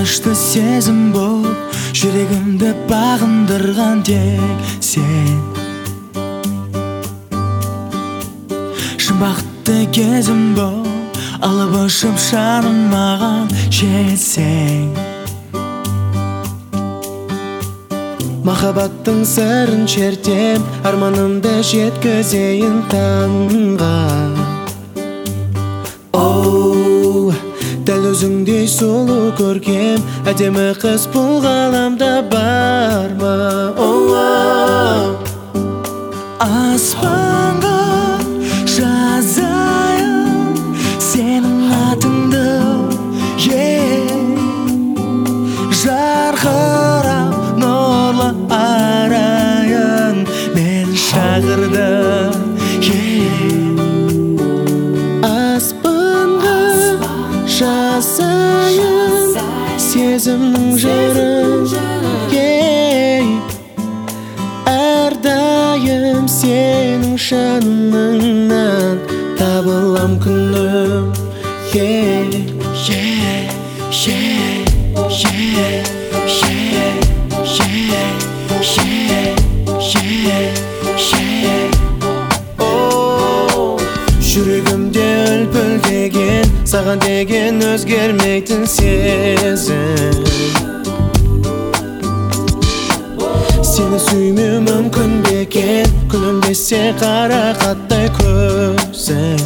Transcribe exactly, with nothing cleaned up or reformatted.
Қуанышты сезім болып жүрегімді бағындырған тек сен. Шын бақытты кезім болып алып ұшып жаным маған жетсең. Махаббаттың сырын шертем, арманымды жеткізейін таңға. Оу, дәл өзіңдей сұлу көркем, әдемі қыз бұл ғаламда бар ма? Оу, аспанға жазайын сенің атыңды, жарқырап нұрлы арайын мен шақырды. Аспанға жазайын сезімнің жырын, әрдайым сенің жаныңнан табылам күнім. Жүрегімде үлпілдеген, саған деген өзгермейтін сезім. Сені сүймеу мүмкін бе екен, күлімдесе қара қаттай көзім.